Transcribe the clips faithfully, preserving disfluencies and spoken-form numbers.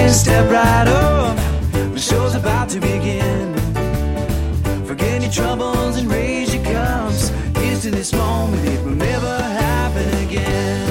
hurry, step right up. The show's about to begin. Forget your troubles and raise your cups. Here's to this moment, it will never happen again.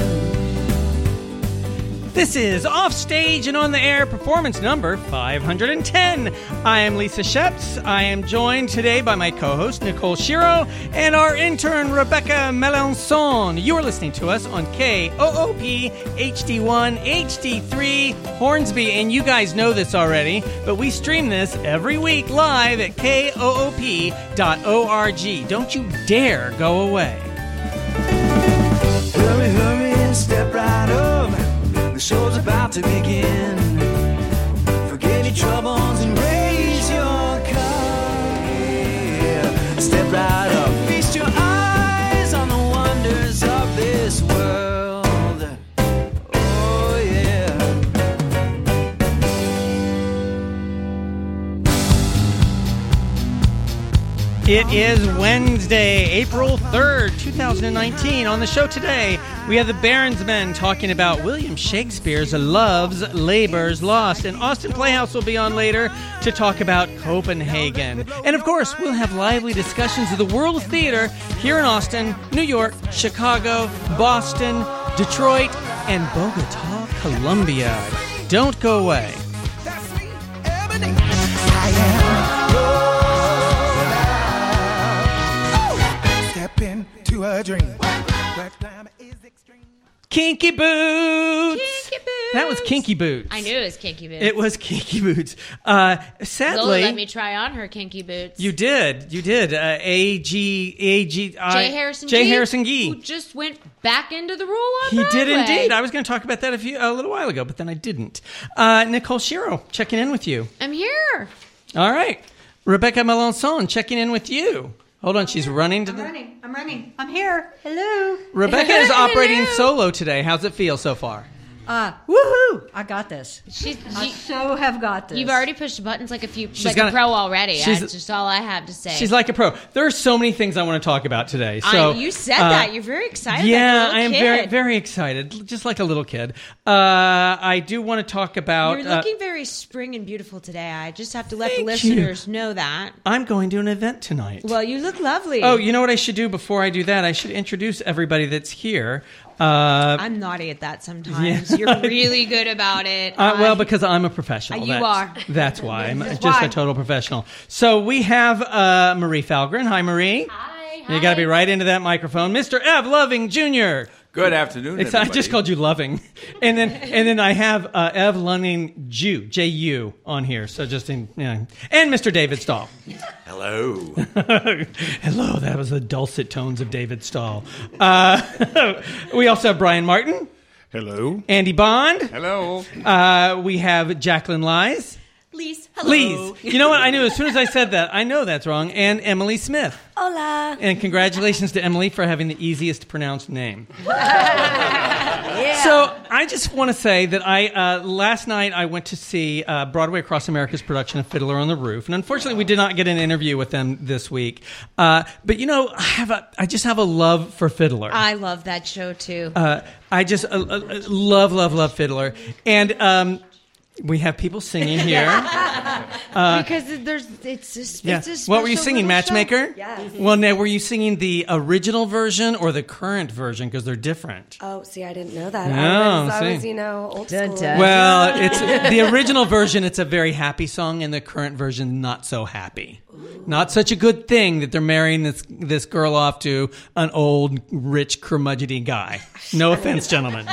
This is Offstage and On the Air, performance number five hundred ten. I am Lisa Sheps. I am joined today by my co-host, Nicole Shiro, and our intern, Rebecca Melanson. You are listening to us on K O O P, H D one, H D three, Hornsby, and you guys know this already, but we stream this every week live at K O O P dot org. Don't you dare go away. Hurry, hurry, step right up. The show's about to begin. Forget your troubles and raise your cup. Yeah. Step right up. Feast your eyes on the wonders of this world. Oh, yeah. It is Wednesday, April third, twenty nineteen. On the show today, we have the Baronsmen talking about William Shakespeare's Love's Labour's Lost. And Austin Playhouse will be on later to talk about Copenhagen. And of course, we'll have lively discussions of the world of theater here in Austin, New York, Chicago, Boston, Detroit, and Bogota, Colombia. Don't go away. That's me, Ebony. I am. To a dream. Where climate is extreme. Kinky Boots. Kinky Boots. That was Kinky Boots. I knew it was Kinky Boots. It was Kinky Boots. Uh, sadly, Lola let me try on her Kinky Boots. You did. You did. Uh, A G A G I J. Harrison J. Gee, Harrison Gee. who just went back into the role on He Broadway. did indeed. I was going to talk about that a few a little while ago, but then I didn't. Uh, Nicole Shiro, checking in with you. I'm here. All right. Rebecca Melanson, checking in with you. Hold on, she's running to I'm the... running. I'm running. I'm here. Hello. Rebecca is operating solo today. How's it feel so far? Uh, woohoo! I got this. She's. I You, so have got this. you've already pushed buttons like a few, She's like gonna- a pro already. she's- That's just all I have to say. She's like a pro. There are so many things I want to talk about today. So I, you said uh, that. You're very excited. Yeah, like a little I am kid. very, very excited, just like a little kid. Uh, I do want to talk about... You're uh, looking very spring and beautiful today. I just have to let the Thank you. listeners know that. I'm going to an event tonight. Well, you look lovely. Oh, you know what I should do before I do that? I should introduce everybody that's here. Uh, I'm naughty at that sometimes. You're really good about it. uh, well, I- because I'm a professional. Uh, you that's, are. That's why. I'm That's just why. a total professional. So we have uh, Marie Falgren. Hi, Marie. Hi. You got to be right into that microphone. Mister Ev Loving Junior Good afternoon, It's, I everybody. just called you Loving, and then and then I have uh, Ev Loving Jew J U on here. So just in yeah, and Mister David Stahl. Hello. Hello, that was the dulcet tones of David Stahl. Uh, we also have Brian Martin, Hello. Andy Bond. Hello. Uh, we have Jacqueline Lies. Lise, hello. Lise. You know what? I knew as soon as I said that, I know that's wrong. And Emily Smith. Hola. And congratulations to Emily for having the easiest pronounced name. Yeah. So I just want to say that I uh, last night I went to see uh, Broadway Across America's production of Fiddler on the Roof, and unfortunately we did not get an interview with them this week. Uh, but you know, I have a I just have a love for Fiddler. I love that show too. Uh, I just uh, uh, love, love, love Fiddler, and um, we have people singing here. because there's it's just Yeah. it's a What were you special singing, little show. Matchmaker? Yes. Well, now were you singing the original version or the current version? Because they're different. Oh, see, I didn't know that. No, I was, I see. was, you know, old Dun, school. dun. Well, it's the original version. It's a very happy song, and the current version not so happy. Not such a good thing that they're marrying this this girl off to an old, rich, curmudgeony guy. No offense, gentlemen.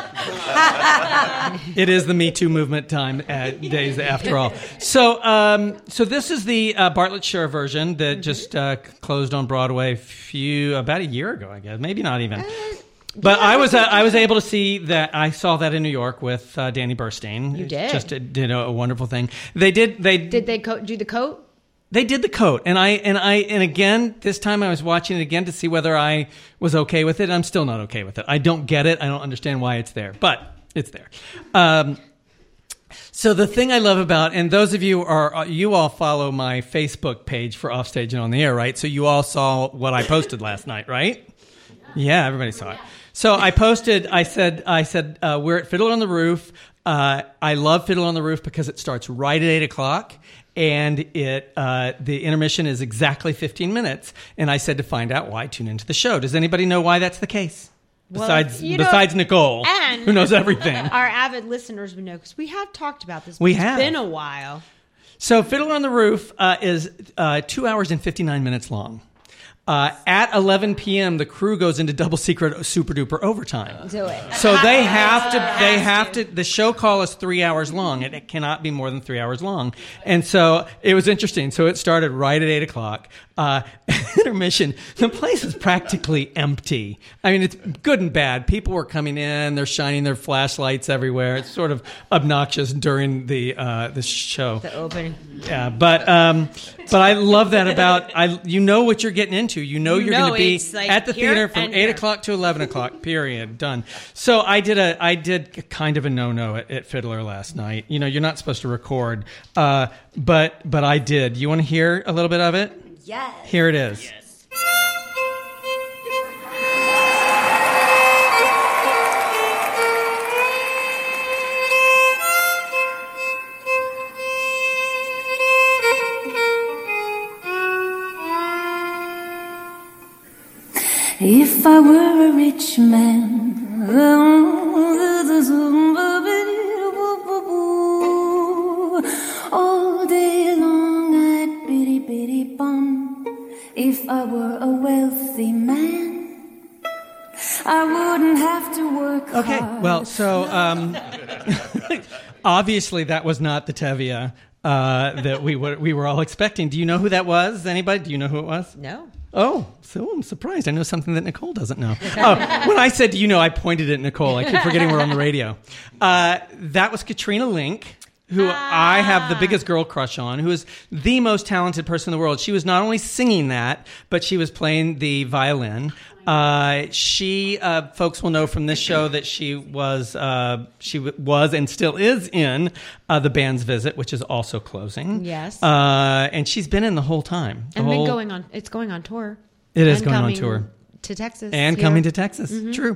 It is the Me Too movement time uh, days, after all. So, um, so this is the uh, Bartlett Sher version that just uh, closed on Broadway a few about a year ago, I guess. Maybe not even. But I was uh, I was able to see that. I saw that in New York with uh, Danny Burstein. You did. Just did, did a, a wonderful thing. They did. They Did they co- do the coat? They did the coat, and I and I and again this time I was watching it again to see whether I was okay with it. I'm still not okay with it. I don't get it. I don't understand why it's there, but it's there. Um, so the thing I love about, and those of you are you all follow my Facebook page for Offstage and On the Air, right? So you all saw what I posted last night, right? Yeah, everybody saw it. So I posted. I said. I said uh, we're at Fiddler on the Roof Uh, I love Fiddler on the Roof because it starts right at eight o'clock. And it uh, the intermission is exactly fifteen minutes. And I said to find out why, tune into the show. Does anybody know why that's the case? Well, Besides you know- besides Nicole, and- who knows everything. Our avid listeners would know because we have talked about this. but We it's have. been a while. So Fiddler on the Roof uh, is uh, two hours and fifty-nine minutes long. Uh, at eleven p.m., the crew goes into double secret super duper overtime. Do it. So they have to, they have to, the show call is three hours long. It, it cannot be more than three hours long. And so it was interesting. So it started right at eight o'clock. Uh, intermission. The place is practically empty. I mean, it's good and bad. People were coming in, they're shining their flashlights everywhere. It's sort of obnoxious during the, uh, the show. The opening. Yeah, but um, but I love that about I. You know what you're getting into. You know You you're know going to be it's like at the here theater from and eight here. o'clock to eleven o'clock. Period. Done. So I did a I did kind of a no no at, at Fiddler last night. You know you're not supposed to record, uh, but but I did. You want to hear a little bit of it? Yes. Here it is. If I were a rich man, all day long I'd bitty bitty bum. If I were a wealthy man, I wouldn't have to work Okay. hard. Well, so um, obviously that was not the Tevye uh, that we were we were all expecting. Do you know who that was? Anybody? Do you know who it was? No. Oh, so I'm surprised. I know something that Nicole doesn't know. Oh, when I said, you know, I pointed at Nicole. I keep forgetting we're on the radio. Uh, that was Katrina Link, who I have the biggest girl crush on, who is the most talented person in the world. She was not only singing that, but she was playing the violin. Uh, she, uh, folks will know from this show that she was, uh, she w- was and still is in uh, the Band's Visit, which is also closing. Yes. Uh, and she's been in the whole time. The And been whole- going on. It's going on tour. It is And going on coming tour. to Texas And here. coming to Texas. True.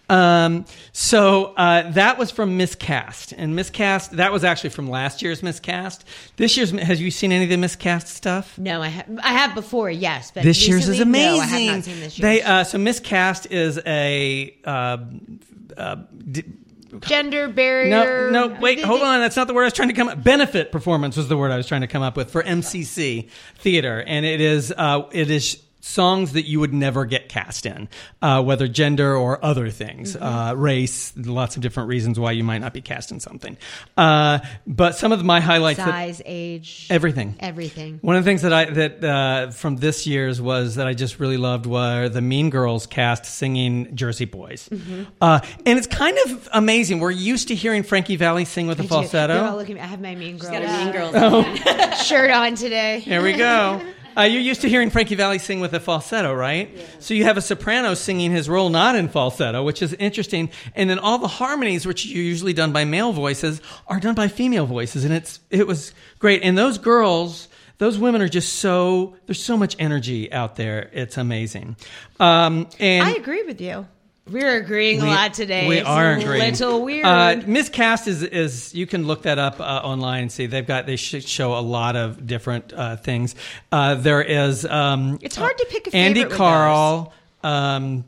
Um, so uh, that was from Miscast. And Miscast, that was actually from last year's Miscast. This year's, has you seen any of the Miscast stuff? No, I have. I have before, yes, but This year's is recently, amazing. No, I have not seen this They, year's. uh, so Miscast is a... Uh, uh, d- Gender no, barrier. no, wait, hold on. That's not the word I was trying to come up. Benefit performance was the word I was trying to come up with for M C C Theater, and it is uh, it is songs that you would never get cast in, uh, whether gender or other things, Mm-hmm. uh, race, lots of different reasons why you might not be cast in something. Uh, but some of my highlights, that, Size, age, everything, everything. one of the things that I that uh, from this year's was that I just really loved were the Mean Girls cast singing Jersey Boys, Mm-hmm. uh, and it's kind of amazing. We're used to hearing Frankie Valli sing with a I do. They're all falsetto. looking. I have my Mean Girls Got a Mean Girls. Oh. shirt on today. Here we go. Uh, you're used to hearing Frankie Valli sing with a falsetto, right? Yeah. So you have a soprano singing his role not in falsetto, which is interesting. And then all the harmonies, which are usually done by male voices, are done by female voices. And it's it was great. And those girls, those women are just so, there's so much energy out there. It's amazing. Um, and I agree with you. We're agreeing We- a lot today. We it's are a agreeing. little weird. Uh, Miscast is is you can look that up uh, online and see they've got they sh- show a lot of different uh, things. Uh, there is um, It's hard to pick a Andy favorite with Carl. Um,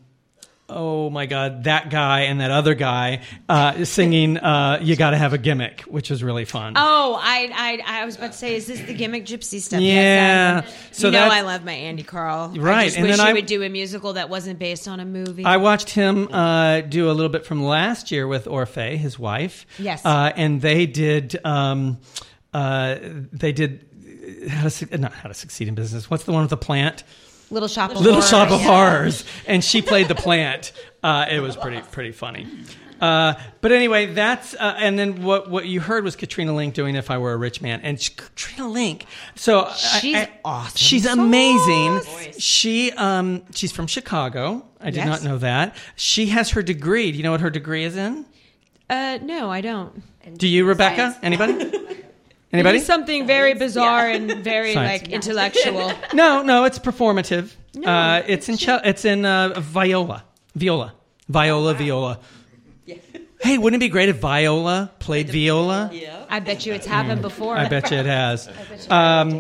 oh my God, that guy and that other guy uh, singing uh, "You Got to Have a Gimmick," which is really fun. Oh, I, I I was about to say, is this the gimmick gypsy stuff? Yeah. Yes, I, So you know that's- I love my Andy Carl. I Right, just and wish then he I- would do a musical that wasn't based on a movie. I watched him uh, do a little bit from last year with Orfeh, his wife. Yes. uh, and they did. Um, uh, they did how to Su- not how to succeed in business. What's the one with the plant? Little Shop of Little Horrors. Shop of Yeah. Horrors, and she played the plant. Uh, it was pretty pretty funny. Uh, but anyway, that's uh, and then what what you heard was Katrina Link doing "If I Were a Rich Man," and she, Katrina Link. So I- She's I- awesome. She's Sauce. amazing. She um she's from Chicago. I did Yes. not know that. She has her degree. Do you know what her degree is in? Uh, no, I don't. Do you, Rebecca? Anybody? Anybody? It's something very bizarre and very Science. like intellectual. No, no, it's performative. No, uh, it's in she- cel- it's in uh, viola, viola, viola, viola. Hey, wouldn't it be great if Viola played viola? I bet you it's happened before. I bet you it has. Um,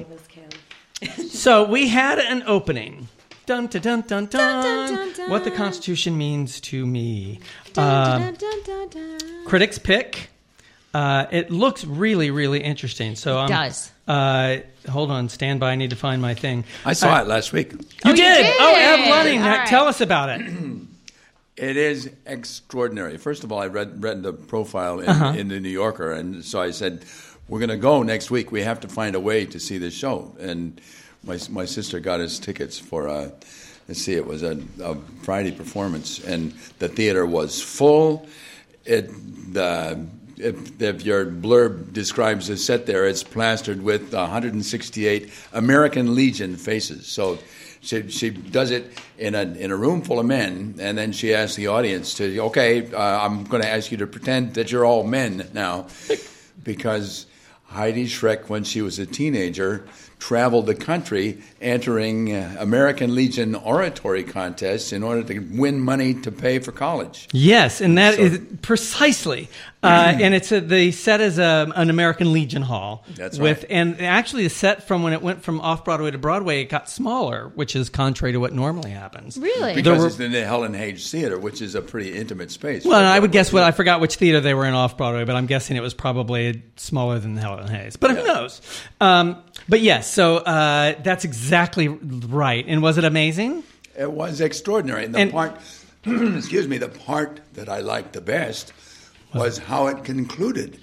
so we had an opening. Dun, dun, dun, dun, dun. Dun, dun, dun, dun. What the Constitution means to me. Dun, Uh, dun, dun, dun, dun. critics pick. Uh, it looks really, really interesting. So It um, does. Uh, hold on, stand by. I need to find my thing. I saw Uh, it last week. You Oh, you did? did? Oh, Ev Lunning, All right. tell us about it. It is extraordinary. First of all, I read read the profile in, Uh-huh. in the New Yorker, and so I said, "We're going to go next week. We have to find a way to see this show." And my my sister got us tickets for a. Let's see, it was a, a Friday performance, and the theater was full. It the if, if your blurb describes the set there, it's plastered with one hundred sixty-eight American Legion faces. So. She, she does it in a in a room full of men, and then she asks the audience to, okay, uh, I'm going to ask you to pretend that you're all men now, because Heidi Schreck, when she was a teenager, traveled the country entering uh, American Legion oratory contests in order to win money to pay for college. Yes, and that So- is precisely. Uh, and it's a, the set is a, an American Legion Hall. That's with, right. And actually, the set from when it went from off Broadway to Broadway, it got smaller, which is contrary to what normally happens. Really? Because were- it's in the Helen Hayes Theater, which is a pretty intimate space. Well, for I would Broadway. guess what I forgot which theater they were in off Broadway, but I'm guessing it was probably smaller than Helen Hayes. But who Yeah. knows? Um, but yes, so uh, that's exactly right. And was it amazing? It was extraordinary. And the And- part, excuse me, the part that I liked the best was how it concluded.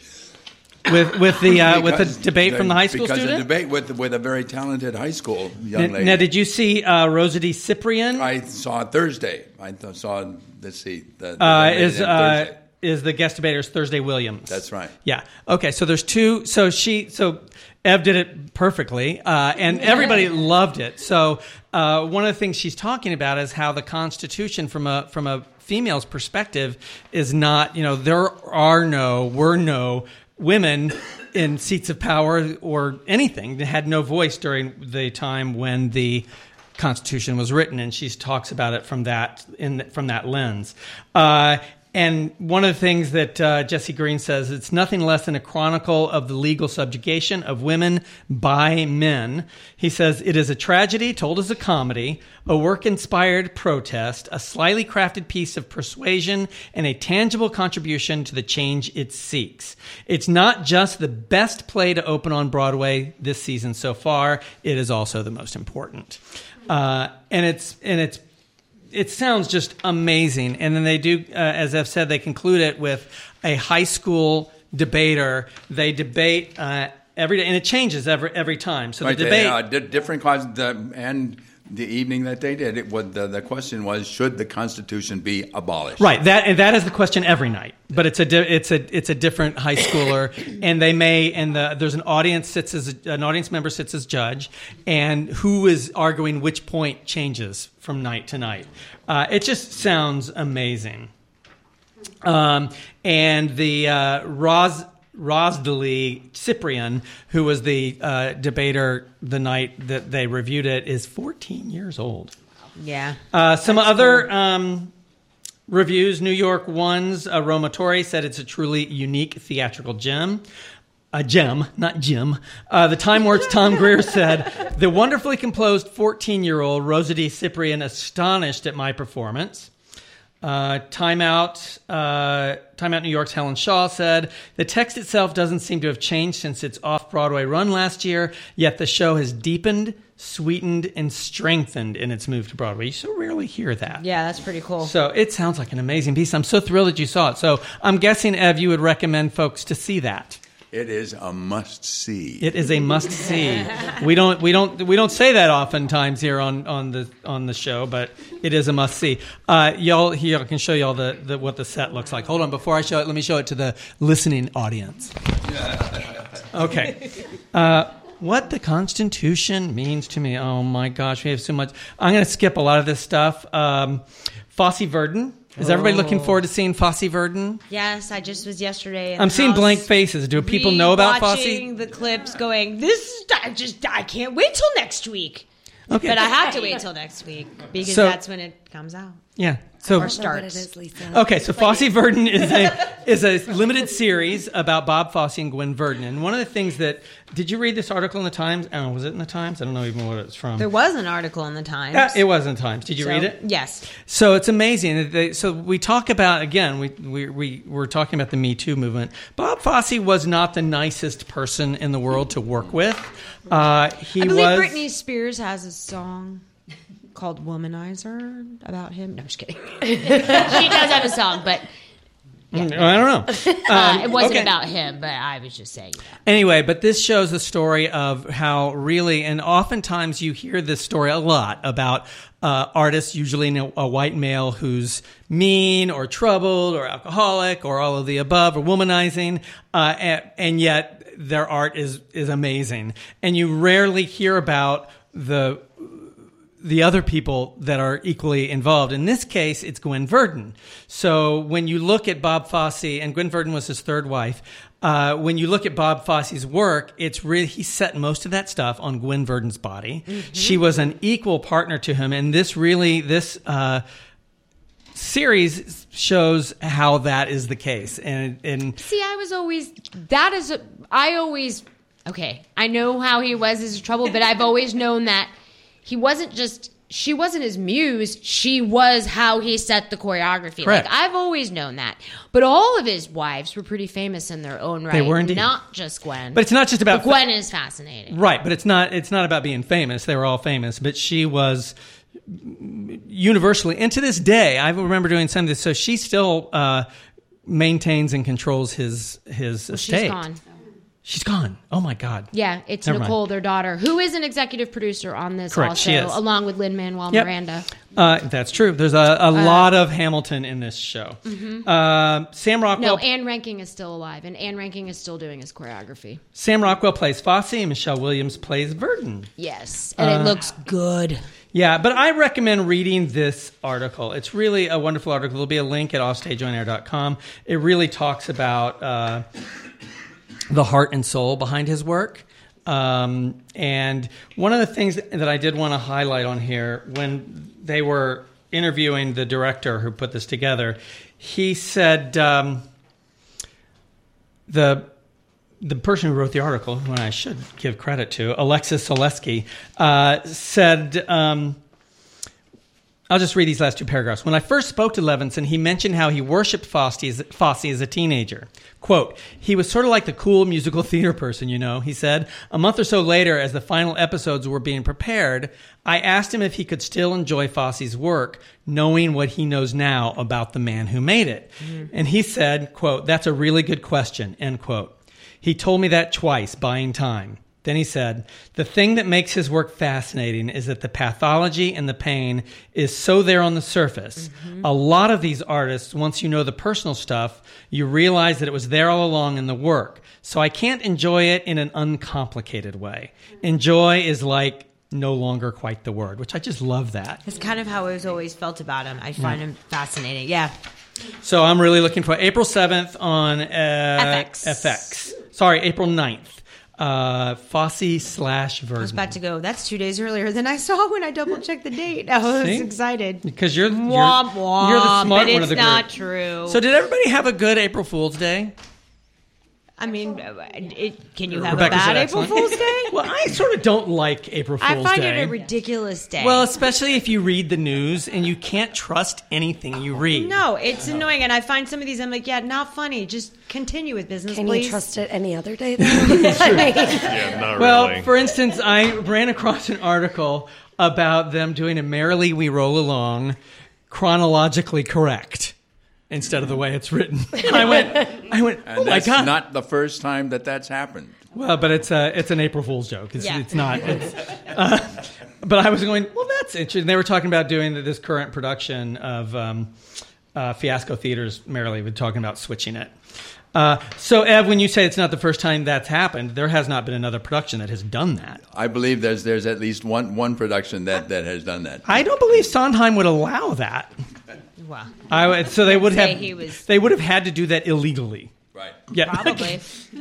With with the uh, with the Because debate from the high school because student. the debate with with a very talented high school young Now, lady. now, did you see uh, Rosa D. Cyprian? I saw it Thursday. I th- saw let's see the, the uh, young lady is on uh, Thursday. is the guest debater's Thursday Williams. That's right. Yeah. Okay. So there's two. So she. So Ev did it perfectly, uh, and everybody loved it. So uh, one of the things she's talking about is how the Constitution, from a from a female's perspective, is not. You know, there are no, were no women in seats of power or anything. They had no voice during the time when the Constitution was written, and she talks about it from that in from that lens. Uh, and one of the things that uh, Jesse Green says, it's nothing less than a chronicle of the legal subjugation of women by men. He says it is a tragedy told as a comedy, a work-inspired protest, a slyly crafted piece of persuasion, and a tangible contribution to the change it seeks. It's not just the best play to open on Broadway this season so far; it is also the most important. Uh, and it's and it's it sounds just amazing. And then they do, uh, as I've said, they conclude it with a high school debater. They debate uh, every day, and it changes every every time. So Right, the they, debate. uh, di- different causes, the, and the evening that they did it, what the, the question was: should the Constitution be abolished? Right, that and that is the question every night. But it's a di- it's a it's a different high schooler, and they may and the, there's an audience sits as a, an audience member sits as judge, and who is arguing which point changes from night to night. Uh, it just sounds amazing. Um, and the uh, Ros Rosdaly Cyprian, who was the uh, debater the night that they reviewed it, is fourteen years old. Yeah. Uh, some other um, reviews. New York One's uh, Roma Torre said it's a truly unique theatrical gem. A gem, not Jim. Uh, the Time Warp's Tom Greer said, the wonderfully composed fourteen-year-old Rosa D. Cyprian astonished at my performance. Uh, Time Out, uh, Time Out New York's Helen Shaw said, the text itself doesn't seem to have changed since its off-Broadway run last year, yet the show has deepened, sweetened, and strengthened in its move to Broadway. You so rarely hear that. Yeah, that's pretty cool. So it sounds like an amazing piece. I'm so thrilled that you saw it. So I'm guessing, Ev, you would recommend folks to see that. It is a must-see. It is a must-see. We don't we don't we don't say that oftentimes here on, on the on the show, but it is a must-see. Uh, y'all here I can show y'all the, the what the set looks like. Hold on, before I show it, let me show it to the listening audience. Okay. Uh, what the Constitution means to me. Oh my gosh, we have so much. I'm going to skip a lot of this stuff. Um, Fosse Verdon. Is everybody looking forward to seeing Fosse Verdon? Yes, I just was yesterday. in I'm the seeing house blank faces. Do people know about Fosse? Watching the clips, going, "This is I just I can't wait till next week." Okay. But I have to wait till next week because So- that's when it comes out. Yeah. So or I don't know what it starts. is, Lisa. Okay, so Fosse Verdon is a is a limited series about Bob Fosse and Gwen Verdon. And one of the things that did you read this article in the Times? Oh, was it in the Times? I don't know even what it's from. There was an article in the Times. Uh, it was in the Times. Did you So, read it? Yes. So it's amazing. that they- So we talk about again. We we we we're talking about the Me Too movement. Bob Fosse was not the nicest person in the world to work with. Uh, he I believe was. Britney Spears has a song called Womanizer about him. No, I'm just kidding. She does have a song, but I don't know. uh, it wasn't okay. about him. But I was just saying that. Anyway, but this shows the story of how really, and oftentimes you hear this story a lot about uh, artists, usually a, a white male who's mean or troubled or alcoholic or all of the above or womanizing, uh, and, and yet their art is is amazing. And you rarely hear about the the other people that are equally involved. In this case, it's Gwen Verdon. So when you look at Bob Fosse, and Gwen Verdon was his third wife, uh, when you look at Bob Fosse's work, it's really, he set most of that stuff on Gwen Verdon's body. Mm-hmm. She was an equal partner to him, and this really, this uh, series shows how that is the case. And, and See, I was always that is a, I always okay. I know how he was his trouble, but I've always known that he wasn't just she wasn't his muse. She was how he set the choreography. Correct. Like I've always known that. But all of his wives were pretty famous in their own right. They were indeed. Not just Gwen. But it's not just about But Gwen is fascinating. Right, but it's not it's not about being famous. They were all famous, but she was universally, and to this day, I remember doing some of this. So she still uh, maintains and controls his his Well, estate. she's gone. She's gone. Oh my God. Yeah, it's Never Nicole, mind. their daughter, who is an executive producer on this Correct, also, she is. along with Lin-Manuel Yep. Miranda. Uh, that's true. There's a, a lot of Hamilton in this show. Mm-hmm. Uh, Sam Rockwell. No, Anne Ranking is still alive, and Anne Ranking is still doing his choreography. Sam Rockwell plays Fosse, and Michelle Williams plays Verdon. Yes, and Uh, it looks good. Yeah, but I recommend reading this article. It's really a wonderful article. There'll be a link at offstage on air dot com. It really talks about uh, the heart and soul behind his work. Um, and one of the things that I did want to highlight on here, when they were interviewing the director who put this together, he said um, the the person who wrote the article, who I should give credit to, Alexis Oleski, uh, said, um, I'll just read these last two paragraphs. When I first spoke to Levinson, he mentioned how he worshipped Fosse as, Fosse as a teenager. Quote, he was sort of like the cool musical theater person, you know, he said. A month or so later, as the final episodes were being prepared, I asked him if he could still enjoy Fosse's work, knowing what he knows now about the man who made it. Mm-hmm. And he said, quote, that's a really good question, end quote. He told me that twice, buying time. Then he said, the thing that makes his work fascinating is that the pathology and the pain is so there on the surface. Mm-hmm. A lot of these artists, once you know the personal stuff, you realize that it was there all along in the work. So I can't enjoy it in an uncomplicated way. Enjoy is like no longer quite the word, which I just love that. It's kind of how I've always felt about him. I find him fascinating. Yeah. So I'm really looking for April seventh on uh, F X. F X. Sorry, April ninth. Uh, Fosse slash Verdon. I was about to go, that's two days earlier than I saw when I double checked the date. I was See? excited. Because you're, you're, Womp womp, you're the smart but one it's of the not group. true. So did everybody have a good April Fool's Day? I mean, it, can you have Rebecca a bad said April excellent. Fool's Day? Well, I sort of don't like April Fool's I find Day. it a ridiculous day. Well, especially if you read the news and you can't trust anything you read. no, it's annoying. And I find some of these, I'm like, yeah, not funny. Just continue with business, Can please. you trust it any other day, though? I mean, Yeah, not Well, really. for instance, I ran across an article about them doing a Merrily We Roll Along chronologically correct instead of the way it's written. I went, I went, And oh my that's God. not the first time that that's happened. Well, but it's a, it's an April Fool's joke. It's, Yeah. it's not. It's, uh, but I was going, well, that's interesting. They were talking about doing this current production of um, uh, Fiasco Theater's Merrily. We're talking about switching it. Uh, so, Ev, when you say it's not the first time that's happened, there has not been another production that has done that. I believe there's there's at least one one production that, that has done that. I don't believe Sondheim would allow that. Wow. I would, so they would say have he was- they would have had to do that illegally. Right. Yeah, Probably.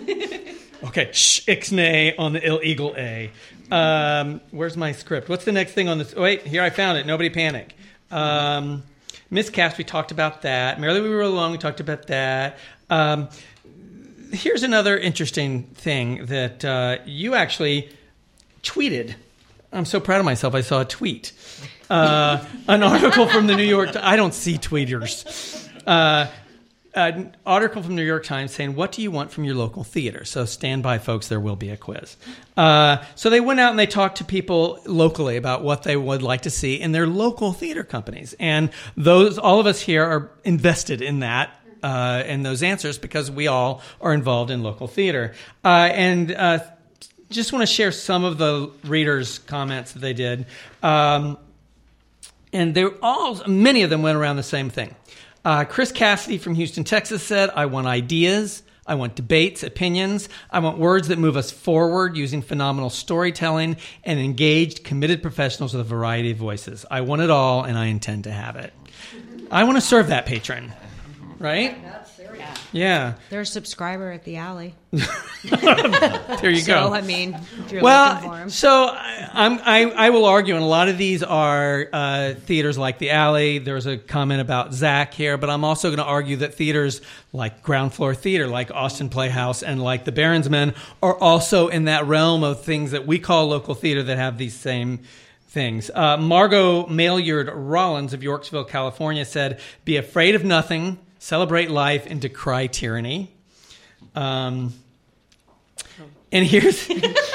Okay, shh, ixnay on the illegal A. Um, where's my script? What's the next thing on this? Wait, here I found it. Nobody panic. Um, Miscast, we talked about that. Merrily We Roll Along, we talked about that. Um, here's another interesting thing that uh, you actually tweeted. I'm so proud of myself. I saw a tweet. Uh, an article from the New York... I don't see tweeters. Uh, an article from the New York Times saying, what do you want from your local theater? So stand by, folks. There will be a quiz. Uh, so they went out and they talked to people locally about what they would like to see in their local theater companies. And those, all of us here are invested in that, uh, in those answers, because we all are involved in local theater. Uh, and uh, just want to share some of the readers' comments that they did. Um, and they're all, many of them went around the same thing. Uh, Chris Cassidy from Houston, Texas said, I want ideas, I want debates, opinions, I want words that move us forward using phenomenal storytelling and engaged, committed professionals with a variety of voices. I want it all, and I intend to have it. I want to serve that patron, right? Yeah. They're a subscriber at the Alley. There you So, go. I mean, if you're looking for Well, them. so I, I'm, I, I will argue, and a lot of these are uh, theaters like the Alley. There's a comment about Zach here, but I'm also going to argue that theaters like Ground Floor Theater, like Austin Playhouse, and like the Baronsmen are also in that realm of things that we call local theater that have these same things. Uh, Margot Maillard Rollins of Yorksville, California said, be afraid of nothing, celebrate life, and decry tyranny. Um, and here's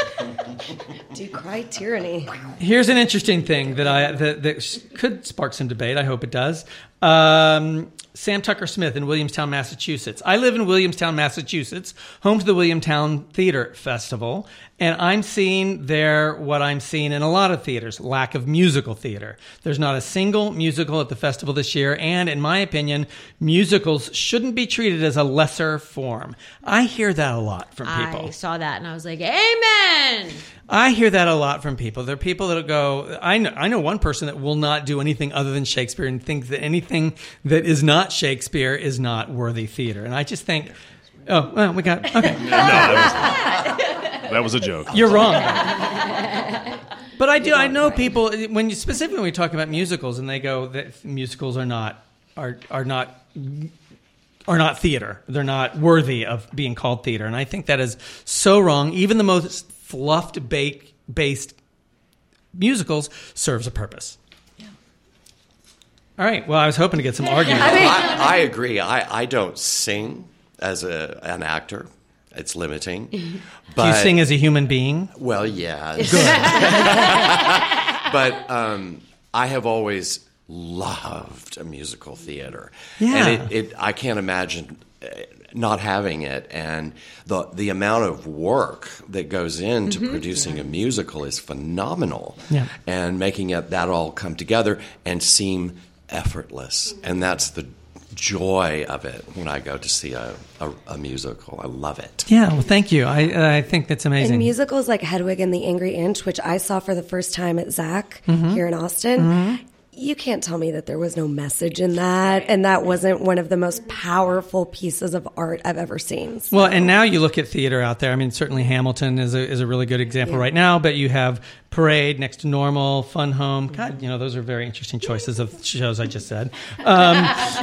Decry tyranny. here's an interesting thing that I that, that could spark some debate. I hope it does. Um, Sam Tucker Smith in Williamstown, Massachusetts. I live in Williamstown, Massachusetts, home to the Williamstown Theater Festival, and I'm seeing there what I'm seeing in a lot of theaters, lack of musical theater. There's not a single musical at the festival this year, and in my opinion, musicals shouldn't be treated as a lesser form. I hear that a lot from people. I saw that and I was like, amen. I hear that a lot from people. There are people that go, I know, I know one person that will not do anything other than Shakespeare and thinks that anything that is not Shakespeare is not worthy theater. And I just think, oh, well, we got, okay. No, that was, that was a joke. You're wrong. But I do, I know people, when you, specifically when we talk about musicals and they go that musicals are not, are, are not, are not theater. They're not worthy of being called theater. And I think that is so wrong. Even the most fluffed bake based musicals serves a purpose. Yeah. All right. Well, I was hoping to get some argument. I, I agree. I, I don't sing as a an actor. It's limiting. But, Do you sing as a human being? Well, yeah. But um, I have always loved a musical theater. Yeah. And it, it, I can't imagine not having it, and the the amount of work that goes into mm-hmm. producing a musical is phenomenal. Yeah. And making it that all come together and seem effortless, and that's the joy of it when I go to see a, a, a musical. I love it. Yeah, well, thank you. I I think that's amazing. And musicals like Hedwig and the Angry Inch, which I saw for the first time at Zach mm-hmm. here in Austin. Mm-hmm. You can't tell me that there was no message in that, and that wasn't one of the most powerful pieces of art I've ever seen. So. Well, and now you look at theater out there. I mean, certainly Hamilton is a is a really good example yeah. right now, but you have Parade, Next to Normal, Fun Home. God, you know, those are very interesting choices of shows I just said. Um,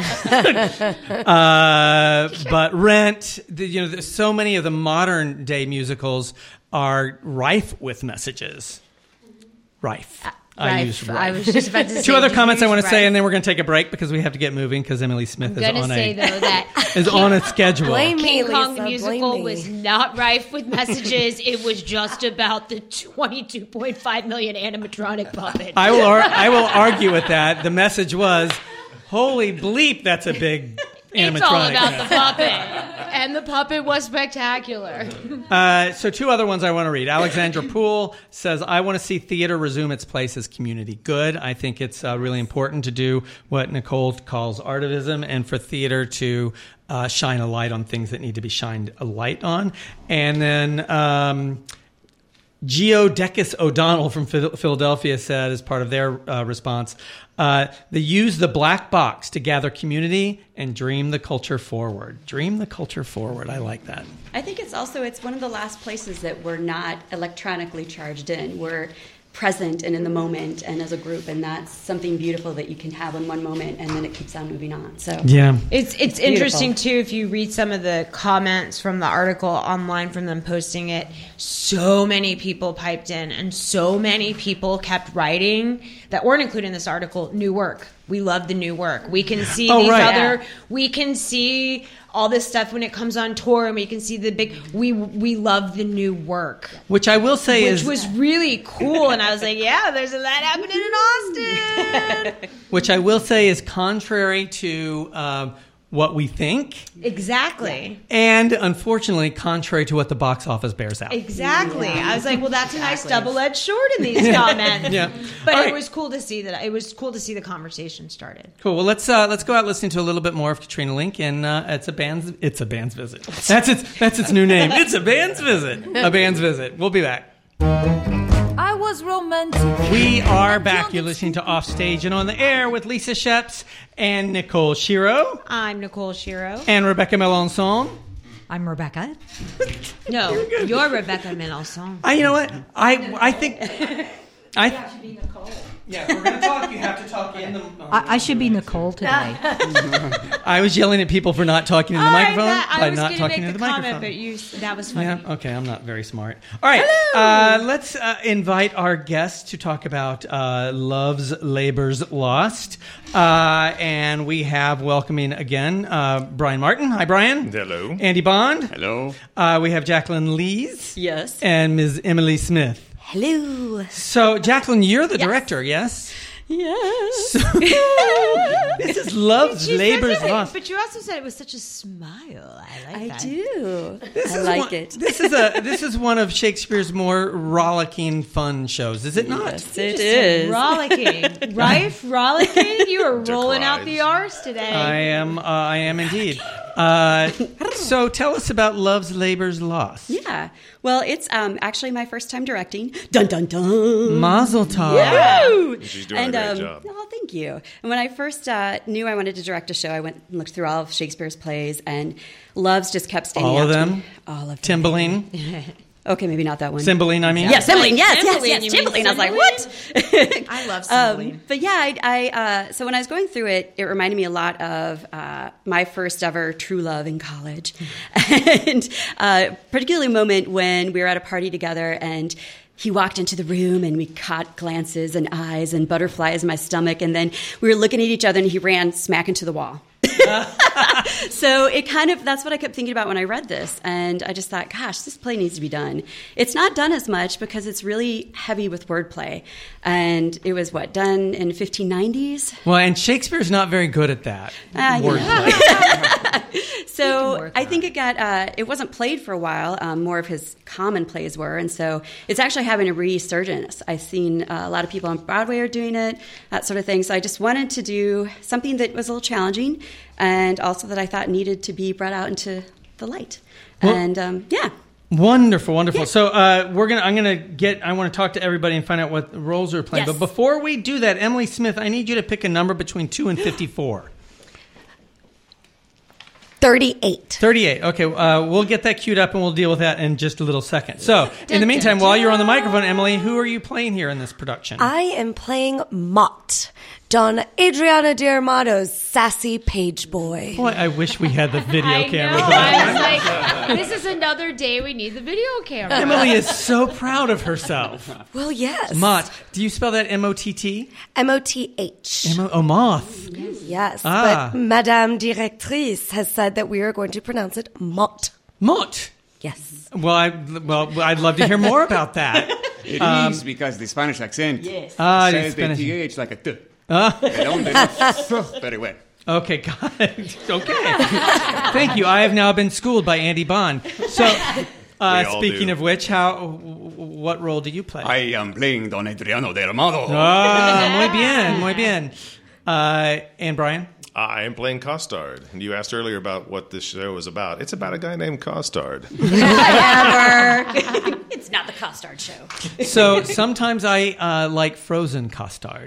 uh, but Rent, the, you know, there's so many of the modern day musicals are rife with messages. Rife. I Rife. used rife. I was just about to say. Two other you comments I want to used say, rife. and then we're going to take a break because we have to get moving because Emily Smith I'm is gonna on say, a though, that is on a schedule. Blame me, King Kong Lisa, the musical blame me. was not rife with messages. It was just about the twenty-two point five million animatronic puppet. I will ar- I will argue with that. The message was, holy bleep, that's a big animatronic. It's all about the puppet. And the puppet was spectacular. Uh, so two other ones I want to read. Alexandra Poole says, I want to see theater resume its place as community good. I think it's uh, really important to do what Nicole calls artivism and for theater to uh, shine a light on things that need to be shined a light on. And then um, Geodecus O'Donnell from Philadelphia said, as part of their uh, response, uh, they use the black box to gather community and dream the culture forward. Dream the culture forward. I like that. I think it's also, it's one of the last places that we're not electronically charged in. We're present and in the moment and as a group, and that's something beautiful that you can have in one moment and then it keeps on moving on. So Yeah. It's it's Beautiful. interesting too if you read some of the comments from the article online from them posting it. So many people piped in, and so many people kept writing that weren't included in this article. New work. We love the new work. We can see Oh, these right. other. We can see all this stuff when it comes on tour, and we can see the big. We we love the new work, Which I will say which is was really cool. And I was like, yeah, there's a lot happening in Austin. which I will say is contrary to um, what we think, Exactly. and unfortunately contrary to what the box office bears out. Exactly. I was like, well, that's a nice double-edged sword in these comments. Yeah. But All it right. was cool to see that. It was cool to see the conversation started. Cool. Well, let's uh, let's go out listening to a little bit more of Katrina Link, and uh, it's a band's it's a band's visit. That's its that's its new name. It's a band's visit. A band's visit. We'll be back. I was romantic. We are back. You're listening to Offstage and On the Air with Lisa Sheps and Nicole Shiro I'm Nicole Shiro. and Rebecca Melanson. I'm Rebecca. No, you're Rebecca Melanson. I, you know what? I I think I. Yeah, if we're gonna talk, you have to talk in the. I, I should be Nicole today. I was yelling at people for not talking in the microphone I, by was not going to talking make into the the comment, microphone. but you, that was funny. Yeah, okay, I'm not very smart. All right, uh, let's uh, invite our guests to talk about uh, Love's Labor's Lost. Uh, and we have welcoming again uh, Brian Martin. Hi, Brian. Hello. Andy Bond. Hello. Uh, we have Jacqueline Lees. yes. And Miz Emily Smith. Hello. So, Jacqueline, you're the director, yes? Yes. So, this is Love's She Labor's says it, Lost. but you also said it with such a smile. I like I that. do. This I is like one, it. This is a this is one of Shakespeare's more rollicking, fun shows, is it not? Yes, it Just is. Rollicking. Rife, rollicking. You are rolling out the R's today. I am. Uh, I am indeed. Uh, so tell us about Love's Labor's Lost. Yeah. Well, it's um, actually my first time directing. Dun dun dun. Mazel tov. Woo! She's doing and, a great um, job. Oh, thank you. And when I first uh, knew I wanted to direct a show, I went and looked through all of Shakespeare's plays, and Love's just kept standing All out of to them? me. All of them. Timbaline. Okay, maybe not that one. Cymbeline, I mean. Yeah, Cymbeline. Yes, yes, Cymbeline, yes, you mean Cymbeline. I was like, Cymbeline? what? I love Cymbeline. Um, but yeah, I, I uh, so when I was going through it, it reminded me a lot of uh, my first ever true love in college, and uh, particularly a moment when we were at a party together and he walked into the room and we caught glances and eyes and butterflies in my stomach, and then we were looking at each other and he ran smack into the wall. So it kind of, that's what I kept thinking about when I read this. And I just thought, gosh, this play needs to be done. It's not done as much because it's really heavy with wordplay. And it was, what, done in fifteen nineties? Well, and Shakespeare's not very good at that. Ah, Wordplay. So I think it got, uh, it wasn't played for a while. Um, more of his common plays were. And so it's actually having a resurgence. I've seen uh, a lot of people on Broadway are doing it, that sort of thing. So I just wanted to do something that was a little challenging and also that I thought needed to be brought out into the light. Well- and um, yeah. Wonderful, wonderful. So uh, we're gonna. I'm gonna get. I want to talk to everybody and find out what roles they're playing. Yes. But before we do that, Emily Smith, I need you to pick a number between two and fifty-four. thirty-eight. thirty-eight. Okay, uh, we'll get that queued up and we'll deal with that in just a little second. So, in the meantime, while you're on the microphone, Emily, who are you playing here in this production? I am playing Mott, Don Adriana D'Armado's sassy page boy. Boy, I wish we had the video I camera. know. for that. I was like, this is another day we need the video camera. Emily is so proud of herself. Well, yes. Mott. Do you spell that M O T T? M O T H. M O Oh, moth. Yes, Ah. but Madame Directrice has said that we are going to pronounce it Mott. Mott. Yes. Well, I, well, I'd love to hear more about that. It Um, is because the Spanish accent Yes. Ah, the says the Spanish- T H like a T. Ah. They don't, they don't very well. Okay, got it. Okay. Thank you. I have now been schooled by Andy Bond. So, uh, We all speaking do. of which, how, what role do you play? I am playing Don Adriano D'Armado. Ah, muy bien, muy bien. Uh, and Brian? I am playing Costard. And you asked earlier about what this show is about. It's about a guy named Costard. Whatever. It's not the Costard show. So sometimes I uh, like frozen costard.